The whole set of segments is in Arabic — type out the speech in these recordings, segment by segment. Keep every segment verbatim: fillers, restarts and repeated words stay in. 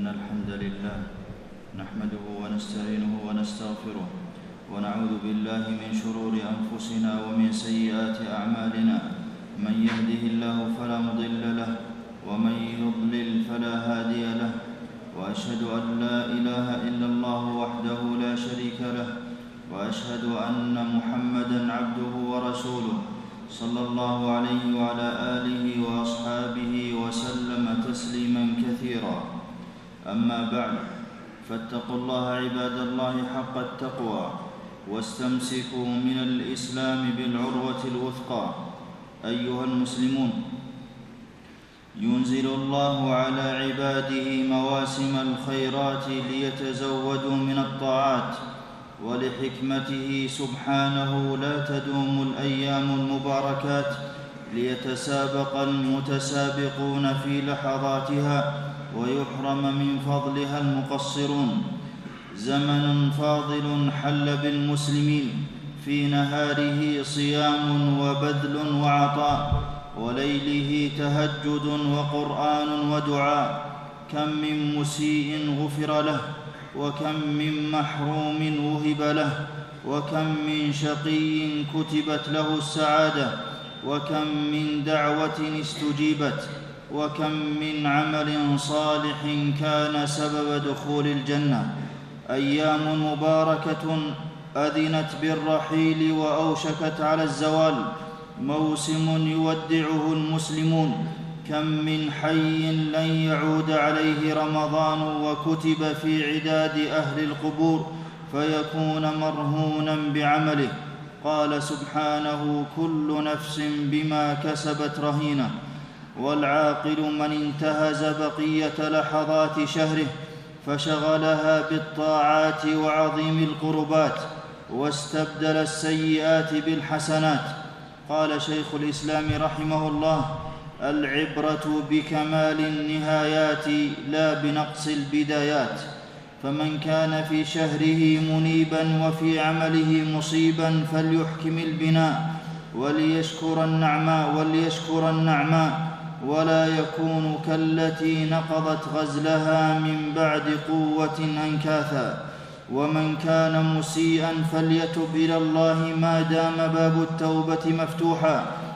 إن الحمد لله نحمده ونستعينه ونستغفره ونعوذ بالله من شرور أنفسنا ومن سيئات أعمالنا. من يهده الله فلا مضل له ومن يضلل فلا هادي له، وأشهد أن لا إله إلا الله وحده لا شريك له، وأشهد أن محمدًا عبده ورسوله صلى الله عليه وعلى آله وأصحابه وسلم تسليمًا كثيرًا. أما بعد، فاتقوا الله عباد الله حق التقوى، واستمسكوا من الإسلام بالعروة الوثقى. أيها المسلمون، ينزل الله على عباده مواسم الخيرات ليتزودوا من الطاعات، ولحكمته سبحانه لا تدوم الأيام المباركات ليتسابق المتسابقون في لحظاتها ويحرم من فضلها المقصرون. زمن فاضل حل بالمسلمين، في نهاره صيام وبذل وعطاء، وليله تهجد وقرآن ودعاء. كم من مسيء غفر له، وكم من محروم وهب له، وكم من شقي كتبت له السعادة، وكم من دعوة استجيبت، وكم من عمل صالح كان سبب دخول الجنة. أيام مباركة أذنت بالرحيل وأوشكت على الزوال، موسم يودعه المسلمون. كم من حي لن يعود عليه رمضان وكتب في عداد أهل القبور فيكون مرهونا بعمله. قال سبحانه: كل نفس بما كسبت رهينة. والعاقل من انتهز بقية لحظات شهره فشغلها بالطاعات وعظيم القربات، واستبدل السيئات بالحسنات. قال شيخ الإسلام رحمه الله: العبرة بكمال النهايات لا بنقص البدايات. فمن كان في شهره منيبا وفي عمله مصيبا فليحكم البناء وليشكر النعماء وليشكر النعماء ولا يكون كالتي نقضت غزلها من بعد قوة أنكاثا. ومن كان مسيئا فليتب إلى الله ما دام باب التوبة مفتوحا،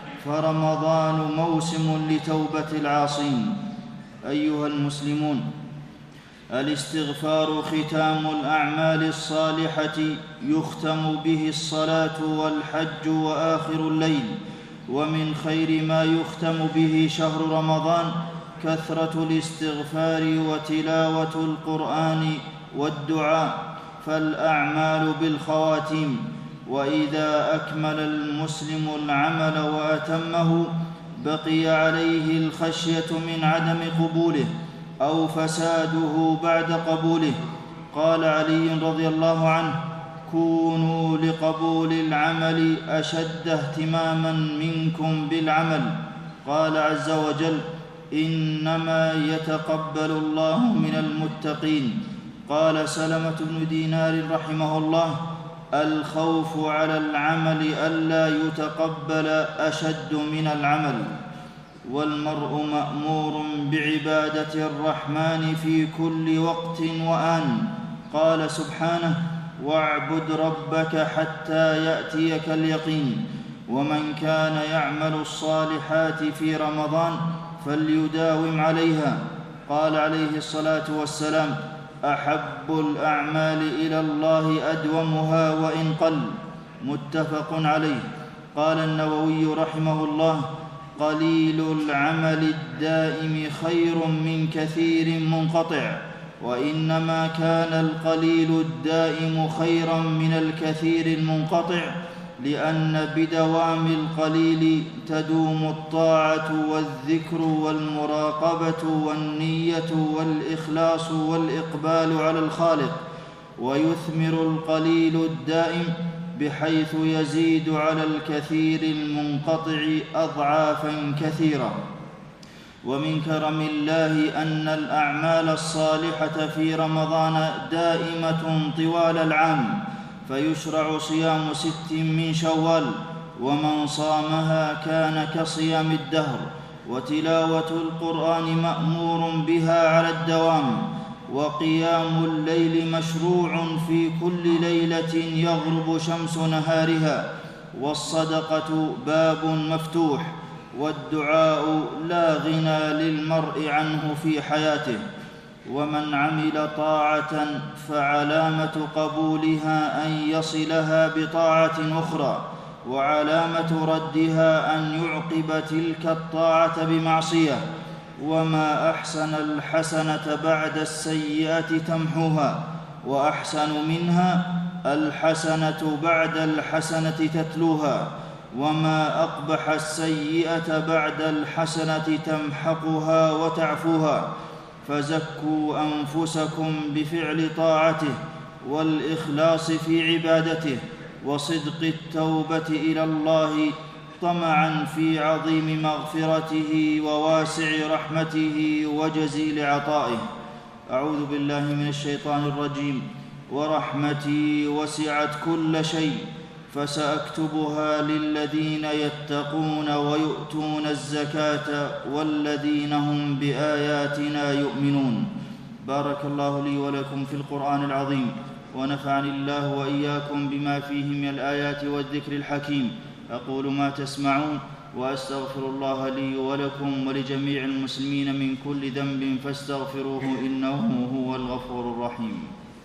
فرمضان موسم لتوبة العاصين. أيها المسلمون، الاستغفار ختام الأعمال الصالحة، يختم به الصلاة والحج وآخر الليل. ومن خير ما يختم به شهر رمضان كثرة الاستغفار وتلاوة القرآن والدعاء، فالأعمال بالخواتيم. وإذا أكمل المسلم العمل وأتمه بقي عليه الخشية من عدم قبوله أو فساده بعد قبوله. قال علي رضي الله عنه: كونوا لقبول العمل أشد اهتماما منكم بالعمل. قال عز وجل: إنما يتقبل الله من المتقين. قال سلمة بن دينار رحمه الله: الخوف على العمل ألا يتقبل أشد من العمل. والمرء مأمور بعبادة الرحمن في كل وقت وآن. قال سبحانه: واعبد ربك حتى يأتيك اليقين. ومن كان يعمل الصالحات في رمضان فليداوم عليها. قال عليه الصلاة والسلام: أحب الأعمال إلى الله أدومها وإن قل. متفق عليه. قال النووي رحمه الله: قليل العمل الدائم خير من كثير منقطع، وإنما كان القليل الدائم خيرا من الكثير المنقطع، لأن بدوام القليل تدوم الطاعة والذكر والمراقبة والنية والإخلاص والإقبال على الخالق، ويثمر القليل الدائم بحيث يزيد على الكثير المنقطع أضعافا كثيرة. ومن كرم الله أن الأعمال الصالحة في رمضان دائمة طوال العام، فيشرع صيام ست من شوال، ومن صامها كان كصيام الدهر. وتلاوة القرآن مأمور بها على الدوام، وقيام الليل مشروع في كل ليلة يغرب شمس نهارها، والصدقة باب مفتوح، والدعاء لا غنى للمرء عنه في حياته. ومن عمل طاعة فعلامة قبولها أن يصلها بطاعة أخرى، وعلامة ردها أن يعقب تلك الطاعة بمعصية. وما أحسن الحسنة بعد السيئة تمحوها، وأحسن منها الحسنة بعد الحسنة تتلوها، وما أقبح السيئة بعد الحسنة تمحقها وتعفوها. فزكوا أنفسكم بفعل طاعته، والإخلاص في عبادته، وصدق التوبة إلى الله، طمعا في عظيم مغفرته وواسع رحمته وجزيل عطائه. أعوذ بالله من الشيطان الرجيم. ورحمتي وسعت كل شيء فسأكتبها للذين يتقون ويؤتون الزكاة والذين هم بآياتنا يؤمنون. بارك الله لي ولكم في القرآن العظيم، ونفعني الله وإياكم بما فيه من الآيات والذكر الحكيم. أقول ما تسمعون، وأستغفر الله لي ولكم ولجميع المسلمين من كل ذنب فاستغفروه إنه هو الغفور الرحيم.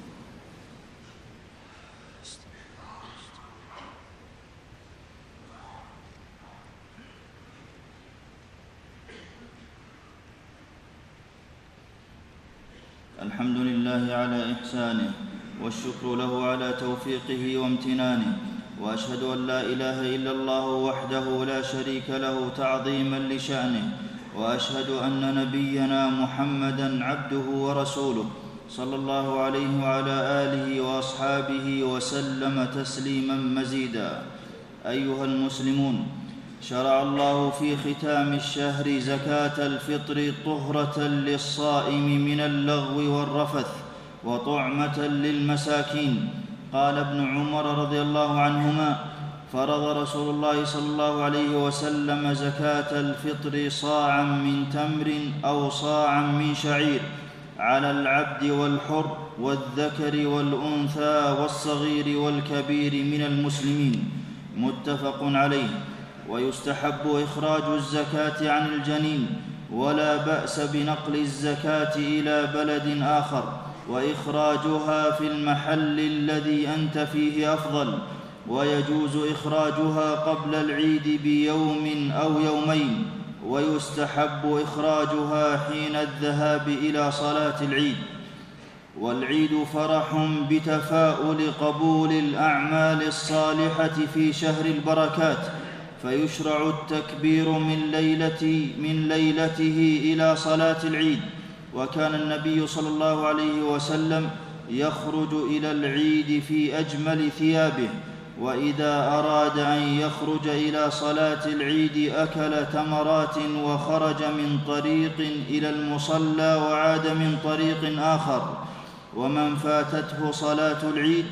الحمد لله على إحسانه، والشكر له على توفيقه وامتنانه، وأشهد أن لا إله إلا الله وحده لا شريك له تعظيما لشأنه، وأشهد أن نبينا محمدًا عبده ورسوله صلى الله عليه وعلى آله وأصحابه وسلم تسليمًا مزيدًا. أيها المسلمون، شرع الله في ختام الشهر زكاة الفطر طهرة للصائم من اللغو والرفث، وطعمة للمساكين. قال ابن عمر رضي الله عنهما: فرض رسول الله صلى الله عليه وسلم زكاة الفطر صاعا من تمر أو صاعا من شعير على العبد والحر والذكر والأنثى والصغير والكبير من المسلمين، متفق عليه. ويستحب إخراج الزكاة عن الجنين، ولا بأس بنقل الزكاة إلى بلد آخر، وإخراجها في المحل الذي أنت فيه أفضل. ويجوز إخراجها قبل العيد بيوم أو يومين، ويستحب إخراجها حين الذهاب إلى صلاة العيد. والعيد فرح بتفاؤل قبول الأعمال الصالحة في شهر البركات، فيشرع التكبير من ليلة من ليلته إلى صلاة العيد. وكان النبي صلى الله عليه وسلم يخرج إلى العيد في أجمل ثيابه، وإذا أراد أن يخرج إلى صلاة العيد أكل تمرات وخرج من طريق إلى المصلى وعاد من طريق آخر. ومن فاتته صلاة العيد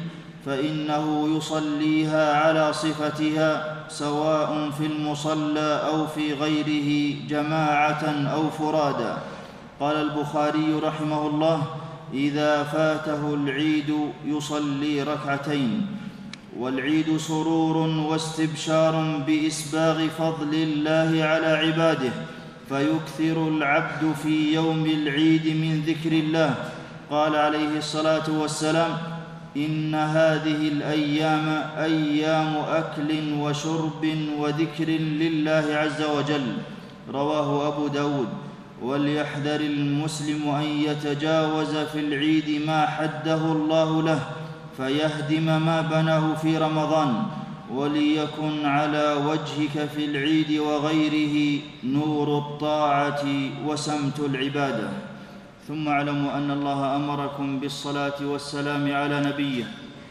فإنه يصليها على صفتها، سواء في المصلى أو في غيره، جماعة أو فرادا. قال البخاري رحمه الله: إذا فاته العيد يصلي ركعتين. والعيد سرور واستبشار بإسباغ فضل الله على عباده، فيكثر العبد في يوم العيد من ذكر الله. قال عليه الصلاة والسلام: إن هذه الأيام أيام أكل وشرب وذكر لله عز وجل. رواه أبو داود. وليحذر المسلم أن يتجاوز في العيد ما حده الله له، فيهدم ما بناه في رمضان. وليكن على وجهك في العيد وغيره نور الطاعة وسمت العبادة. ثم اعلموا أن الله أمركم بالصلاة والسلام على نبيه،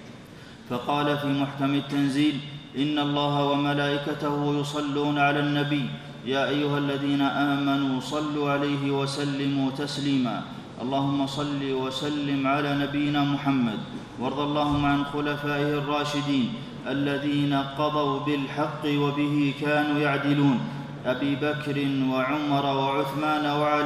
فقال في محكم التنزيل: إن الله وملائكته يصلون على النبي يا أيها الذين آمنوا صلوا عليه وسلموا تسليما. اللهم صل وسلم على نبينا محمد، وارض اللهم عن خلفائه الراشدين الذين قضوا بالحق وبه كانوا يعدلون، أبي بكر وعمر وعثمان وعلي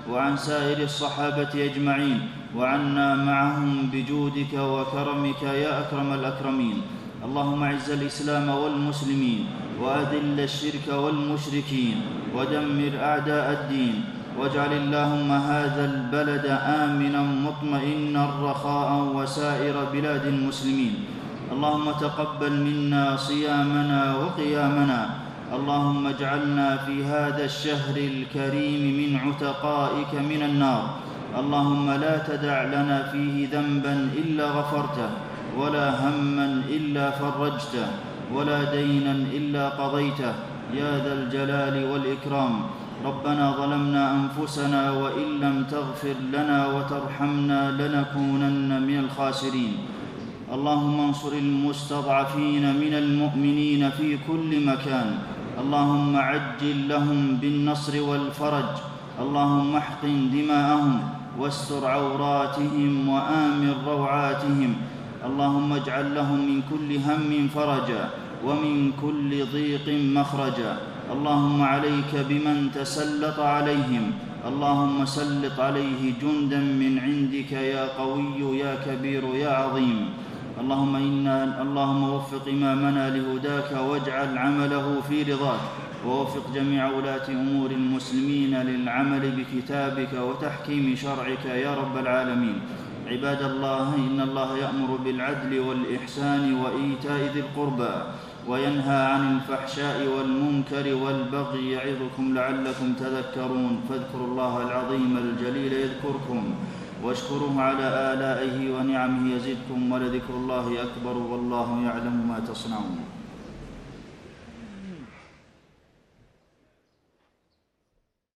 وعن سائر الصحابة أجمعين، وعنا معهم بجودك وكرمك يا أكرم الأكرمين. اللهم اعز الإسلام والمسلمين، وأذل الشرك والمشركين، ودمر أعداء الدين، واجعل اللهم هذا البلد آمنا مطمئنا رخاء وسائر بلاد المسلمين. اللهم تقبل منا صيامنا وقيامنا. اللهم اجعلنا في هذا الشهر الكريم من عتقائك من النار. اللهم لا تدع لنا فيه ذنبا إلا غفرته، ولا هما إلا فرجته، ولا دينا إلا قضيته يا ذا الجلال والإكرام. ربنا ظلمنا أنفسنا وإن لم تغفر لنا وترحمنا لنكونن من الخاسرين. اللهم انصر المستضعفين من المؤمنين في كل مكان. اللهم عجل لهم بالنصر والفرج. اللهم احقن دماءهم واستر عوراتهم وآمن روعاتهم. اللهم اجعل لهم من كل هم فرجا، ومن كل ضيق مخرجا. اللهم عليك بمن تسلط عليهم. اللهم سلط عليه جندا من عندك يا قوي يا كبير يا عظيم. اللهم إنا اللهم وفق إمامنا لهداك، واجعل عمله في رضاك، ووفق جميع ولاة أمور المسلمين للعمل بكتابك وتحكيم شرعك يا رب العالمين. عباد الله، إن الله يأمر بالعدل والإحسان وإيتاء ذي القربى، وينهى عن الفحشاء والمنكر والبغي، يعظكم لعلكم تذكرون. فاذكروا الله العظيم الجليل يذكركم، واشكروه على آلائه ونعمه يزدكم، ولذكر الله أكبر، والله يعلم ما تصنعون.